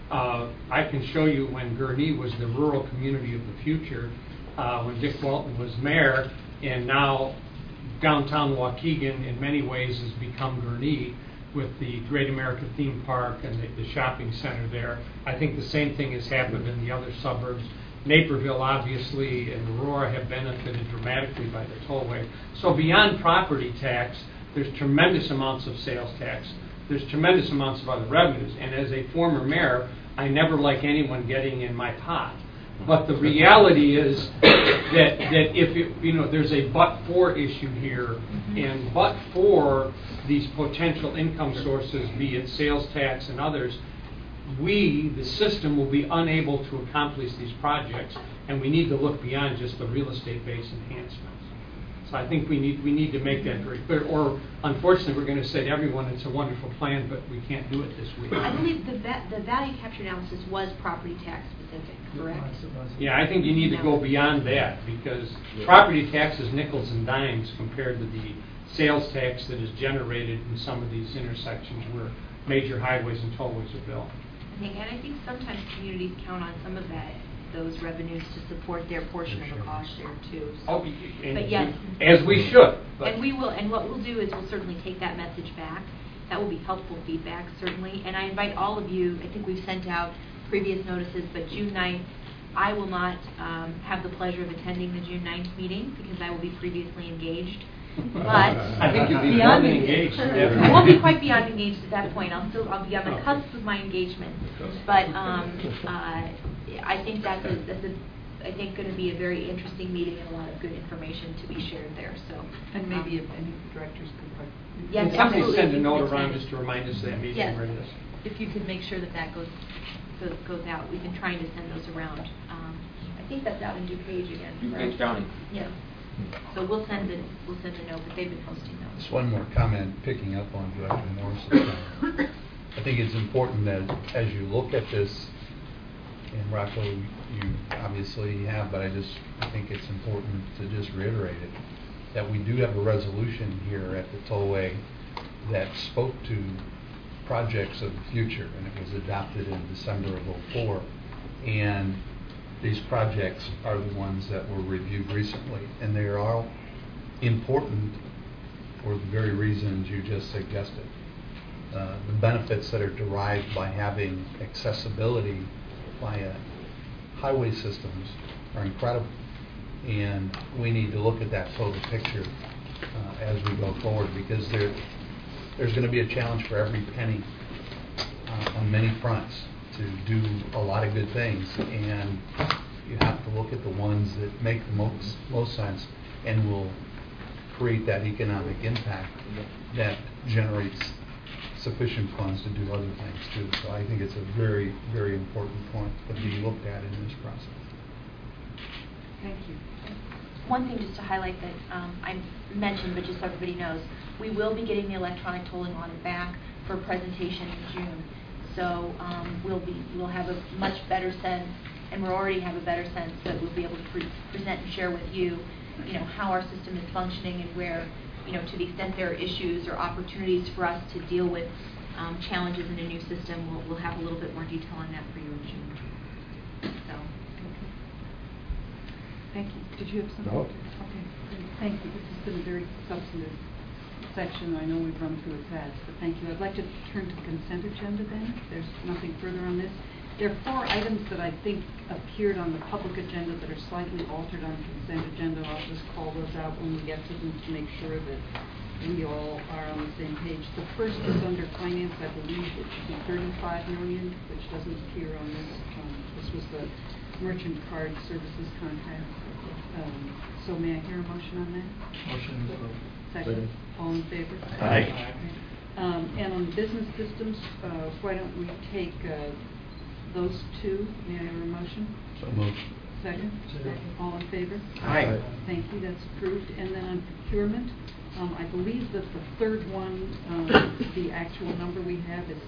Speaker 2: I can show you when Gurnee was the rural community of the future, when Dick Walton was mayor, and now downtown Waukegan in many ways has become Gurnee, with the Great America Theme Park and the shopping center there. I think the same thing has happened in the other suburbs. Naperville, obviously, and Aurora have benefited dramatically by the tollway. So beyond property tax, there's tremendous amounts of sales tax. There's tremendous amounts of other revenues. And as a former mayor, I never like anyone getting in my pot. But the reality is that if there's a but-for issue here, and but for these potential income sources, be it sales tax and others, the system will be unable to accomplish these projects, and we need to look beyond just the real estate-based enhancements. So I think we need to make that very clear. Or unfortunately, we're going to say to everyone, it's a wonderful plan, but we can't do it this week.
Speaker 3: I believe the value capture analysis was property tax specific, correct?
Speaker 2: Yeah, I think you need to go beyond that, because property tax is nickels and dimes compared to the sales tax that is generated in some of these intersections where major highways and tollways are built.
Speaker 3: I think sometimes communities count on some of those revenues to support their portion of the cost there too. So, but yes,
Speaker 2: as we should.
Speaker 3: And we will. And what we'll do is we'll certainly take that message back. That will be helpful feedback, certainly. And I invite all of you. I think we've sent out previous notices, but June 9th, I will not have the pleasure of attending the June 9th meeting because I will be previously engaged. But
Speaker 2: I think you'll be beyond engaged.
Speaker 3: I won't be quite beyond engaged at that point. I'll be on the cusp of my engagement. But I think that's going to be a very interesting meeting and a lot of good information to be shared there. So
Speaker 1: and maybe if any of the directors could
Speaker 3: yes,
Speaker 2: and somebody
Speaker 3: absolutely.
Speaker 2: send a note around just to remind us of that meeting
Speaker 3: yes.
Speaker 2: where it is.
Speaker 3: If you could make sure that goes out. We've been trying to send those around. I think that's out in DuPage again.
Speaker 7: DuPage County.
Speaker 3: Yeah. So we'll send a note, but they've been hosting those.
Speaker 5: Just one more comment, picking up on Director Morris's comment. I think it's important that as you look at this, and Rocco, you obviously have, but I think it's important to just reiterate it, that we do have a resolution here at the Tollway that spoke to projects of the future, and it was adopted in December of 2004. And these projects are the ones that were reviewed recently, and they are all important for the very reasons you just suggested. The benefits that are derived by having accessibility via highway systems are incredible, and we need to look at that total picture as we go forward, because there's going to be a challenge for every penny on many fronts to do a lot of good things, and you have to look at the ones that make the most sense and will create that economic impact that generates sufficient funds to do other things too. So I think it's a very, very important point to be looked at in this process.
Speaker 1: Thank you.
Speaker 3: One thing just to highlight that I mentioned, but just so everybody knows, we will be getting the electronic tolling audit back for presentation in June. So we'll have a much better sense, and we already have a better sense that we'll be able to present and share with you, how our system is functioning and where, to the extent there are issues or opportunities for us to deal with challenges in a new system, we'll have a little bit more detail on that for you in June. So.
Speaker 1: Thank you. Did you have something?
Speaker 4: No.
Speaker 1: Okay. Thank you. This has been a very substantive section. I know we've run through it fast, but thank you. I'd like to turn to the consent agenda then. There's nothing further on this. There are 4 items that I think appeared on the public agenda that are slightly altered on the consent agenda. I'll just call those out when we get to them to make sure that we all are on the same page. The first is under finance. I believe it should be $35 million, which doesn't appear on this. This was the merchant card services contract. So may I hear a motion on that?
Speaker 4: Motion.
Speaker 1: Second. All in favor?
Speaker 4: Aye.
Speaker 1: And on business systems, why don't we take those 2? May I hear a motion?
Speaker 5: So moved.
Speaker 1: Second? All in favor?
Speaker 4: Aye.
Speaker 1: Thank you, that's approved. And then on procurement, I believe that the third one, the actual number we have is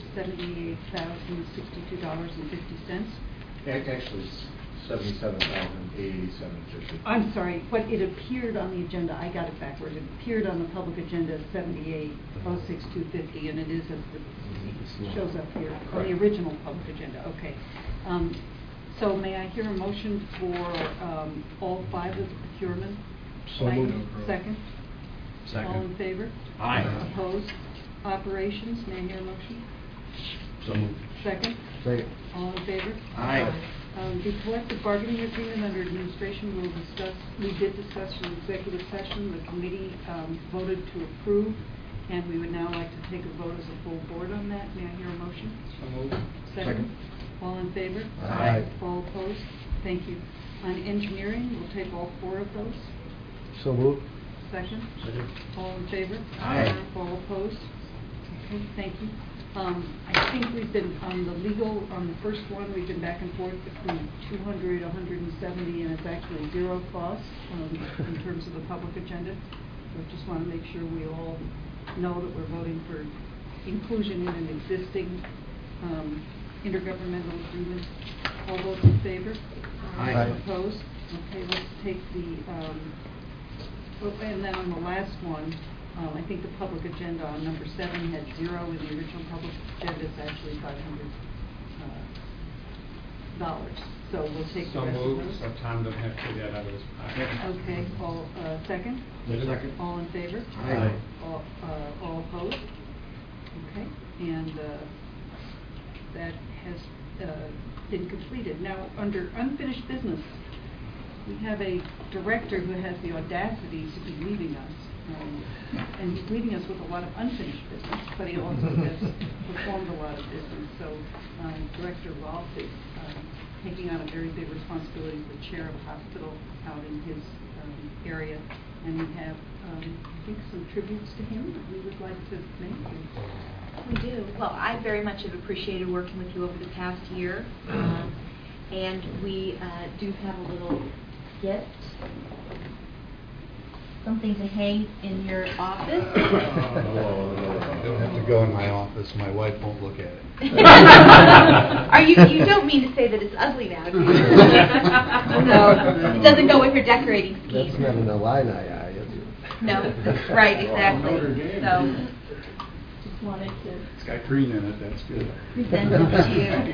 Speaker 1: $78,062.50.
Speaker 9: Actually, it's $77,087.50.
Speaker 1: I'm sorry, but it appeared on the agenda, I got it backwards. It appeared on the public agenda as $78,062.50, and it is as it shows up here on the original public agenda. Okay. So may I hear a motion for all 5 of the procurement?
Speaker 4: So moved.
Speaker 1: Second?
Speaker 4: Second.
Speaker 1: All in favor?
Speaker 4: Aye.
Speaker 1: Opposed? Operations, may I hear a motion?
Speaker 4: So moved.
Speaker 1: Second?
Speaker 4: Second.
Speaker 1: All in favor?
Speaker 4: Aye.
Speaker 1: The collective bargaining agreement under administration we did discuss in executive session. The committee voted to approve, and we would now like to take a vote as a full board on that. May I hear a motion?
Speaker 4: So moved.
Speaker 1: Second. All in favor?
Speaker 4: Aye.
Speaker 1: All opposed? thank you. On engineering, we'll take all 4 of those.
Speaker 4: So moved.
Speaker 1: Second?
Speaker 4: Second.
Speaker 1: All in favor?
Speaker 4: Aye.
Speaker 1: All opposed? Okay, thank you. I think we've been, on the legal, on the first one, we've been back and forth between 200, 170, and it's actually 0 cost in terms of the public agenda. So I just want to make sure we all know that we're voting for inclusion in an existing intergovernmental agreement. All those in favor?
Speaker 4: Aye.
Speaker 1: Opposed? Okay, let's take the, and then on the last one, I think the public agenda on number 7 had 0 in the original public agenda. It's actually $500. So we'll take the
Speaker 2: So
Speaker 1: rest of
Speaker 2: moved,
Speaker 1: those.
Speaker 2: so Tom doesn't have to take that out of his pocket.
Speaker 1: Okay, all, second?
Speaker 4: Second.
Speaker 1: All in favor?
Speaker 4: Aye.
Speaker 1: All opposed? Okay, and that has been completed. Now, under unfinished business, we have a director who has the audacity to be leaving us. And he's leaving us with a lot of unfinished business, but he also has performed a lot of business. So Director Rolfe is taking on a very big responsibility for chair of a hospital out in his area. And we have, I think, some tributes to him that we would like to make.
Speaker 3: We do. Well, I very much have appreciated working with you over the past year. And we do have a little gift. Something to hang in your office.
Speaker 5: I don't have to go in my office. My wife won't look at it.
Speaker 3: Are you don't mean to say that it's ugly now, do you? No, it doesn't go with your decorating scheme.
Speaker 4: That's not an Illini eye, is it?
Speaker 3: No, that's right, exactly. So, just wanted to
Speaker 9: It's got green in it, that's good.
Speaker 3: present it to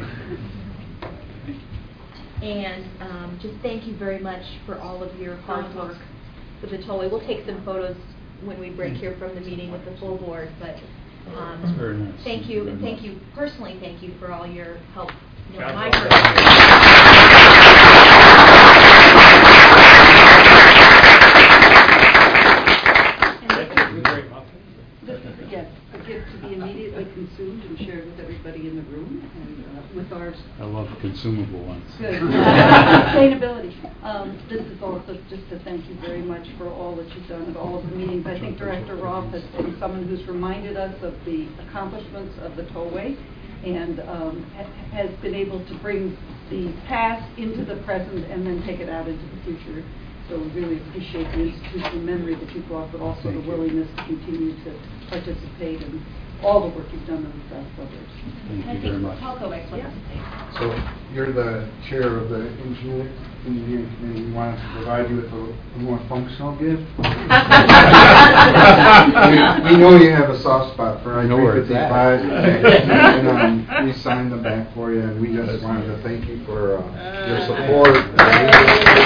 Speaker 3: you. And just thank you very much for all of your hard work with the tollway. We'll take some photos when we break here from the meeting with the full board, but
Speaker 9: That's very nice.
Speaker 3: thank you,
Speaker 9: Very
Speaker 3: and thank
Speaker 9: much.
Speaker 3: you, personally thank you for all your help in
Speaker 2: God
Speaker 3: my
Speaker 2: bless
Speaker 1: This is a gift to be immediately consumed and shared with everybody in the room and with ours.
Speaker 9: I love consumable ones.
Speaker 1: Good. Sustainability. This is also just to thank you very much for all that you've done at all of the meetings. I think Director Rolfe has been someone who's reminded us of the accomplishments of the tollway and has been able to bring the past into the present and then take it out into the future. So we really appreciate the institutional memory that you brought, but also the willingness to continue to participate in all the work you've done in the past others.
Speaker 9: Thank you very much.
Speaker 3: Telco excellence.
Speaker 10: So you're the chair of the engineering committee. We wanted to provide you with a more functional gift. we know you have a soft spot for
Speaker 4: I know where it's at.
Speaker 10: I-355, and we signed them back for you, and we just wanted to thank you for your support.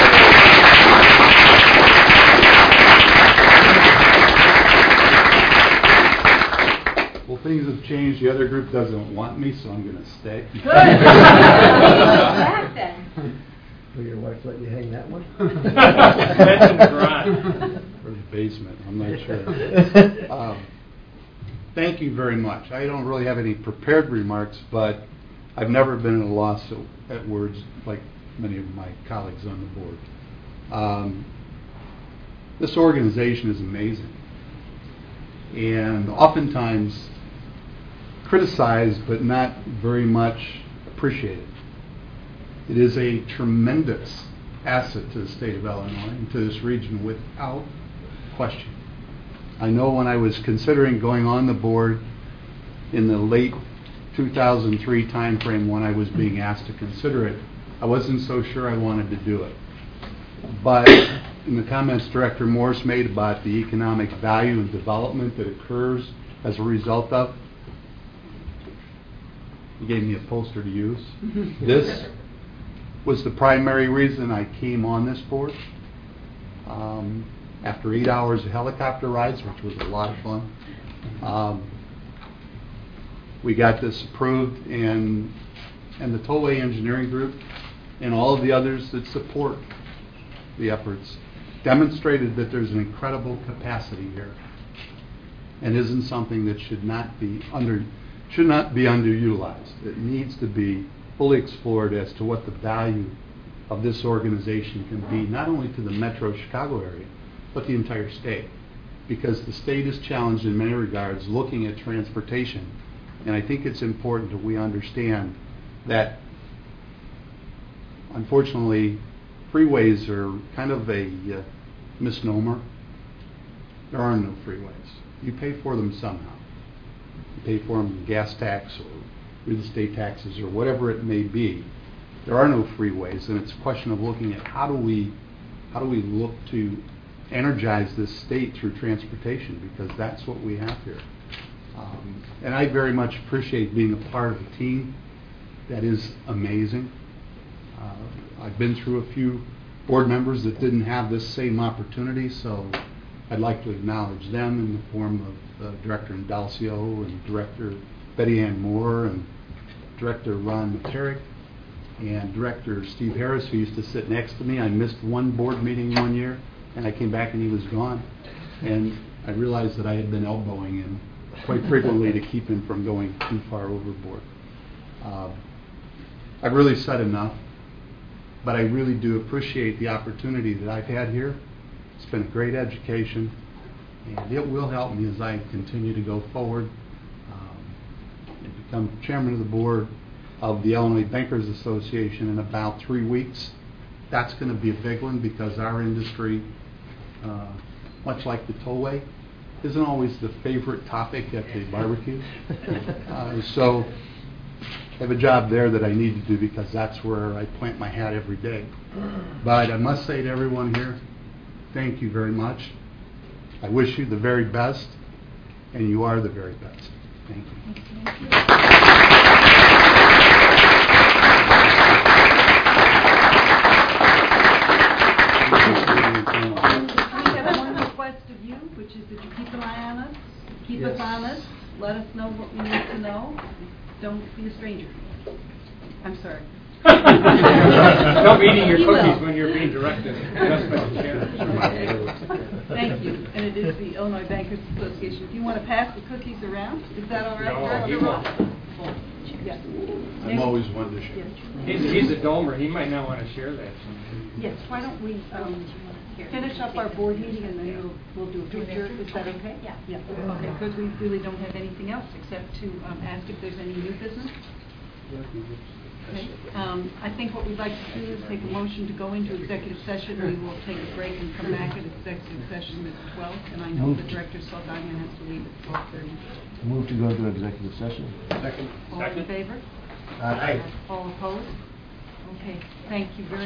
Speaker 9: Well, things have changed. The other group doesn't want me, so I'm going to stay.
Speaker 3: Back then.
Speaker 4: Will your wife let you hang that one?
Speaker 2: That's in the garage.
Speaker 9: Or the basement, I'm not sure. Thank you very much. I don't really have any prepared remarks, but I've never been at a loss at words like many of my colleagues on the board. This organization is amazing, and oftentimes criticized but not very much appreciated. It is a tremendous asset to the state of Illinois and to this region without question. I know when I was considering going on the board in the late 2003 timeframe when I was being asked to consider it, I wasn't so sure I wanted to do it. But in the comments Director Morse made about the economic value and development that occurs as a result of, he gave me a poster to use. This was the primary reason I came on this board. After 8 hours of helicopter rides, which was a lot of fun, we got this approved, and the Tollway Engineering Group and all of the others that support the efforts demonstrated that there's an incredible capacity here and isn't something that should not be underutilized. It needs to be fully explored as to what the value of this organization can be, not only to the metro Chicago area, but the entire state. Because the state is challenged in many regards looking at transportation. And I think it's important that we understand that, unfortunately, freeways are kind of a misnomer. There are no freeways. You pay for them somehow. You pay for them in gas tax or real estate taxes or whatever it may be. There are no freeways, and it's a question of looking at how do we look to energize this state through transportation, because that's what we have here. And I very much appreciate being a part of a team that is amazing. I've been through a few board members that didn't have this same opportunity, so I'd like to acknowledge them in the form of Director Indalcio and Director Betty Ann Moore and Director Ron Materick and Director Steve Harris, who used to sit next to me. I missed one board meeting one year, and I came back and he was gone. And I realized that I had been elbowing him quite frequently to keep him from going too far overboard. I've really said enough, but I really do appreciate the opportunity that I've had here. It's been a great education, and it will help me as I continue to go forward and become chairman of the board of the Illinois Bankers Association in about 3 weeks. That's going to be a big one, because our industry, much like the tollway, isn't always the favorite topic at the barbecue. So I have a job there that I need to do, because that's where I plant my hat every day. But I must say to everyone here, thank you very much. I wish you the very best, and you are the very best. Thank you.
Speaker 1: We have one request of you, which is that you keep an eye on us, keep us honest, let us know what we need to know. Don't be a stranger. I'm sorry.
Speaker 2: Don't be eating your
Speaker 1: You will.
Speaker 2: cookies when you're being directed. That's by the chair.
Speaker 1: Thank you. And it is the Illinois Bankers Association. If you want to pass the cookies around, is that all right?
Speaker 2: No, he won't.
Speaker 1: Yes.
Speaker 9: I'm always one to share.
Speaker 2: He's a domer. He might not want to share that.
Speaker 1: Yes, why don't we finish up our board meeting, and then we'll do a picture. Is that okay?
Speaker 3: Yeah.
Speaker 1: Yeah, okay, because we really don't have anything else except to ask if there's any new business. Okay. I think what we'd like to do is take a motion to go into executive session. We will take a break and come back at executive session at 12, and I know the Director Saldana has to leave at 12:30.
Speaker 4: Move to go into executive session.
Speaker 2: Second.
Speaker 1: All in favor?
Speaker 4: Aye.
Speaker 1: All opposed? Okay, thank you very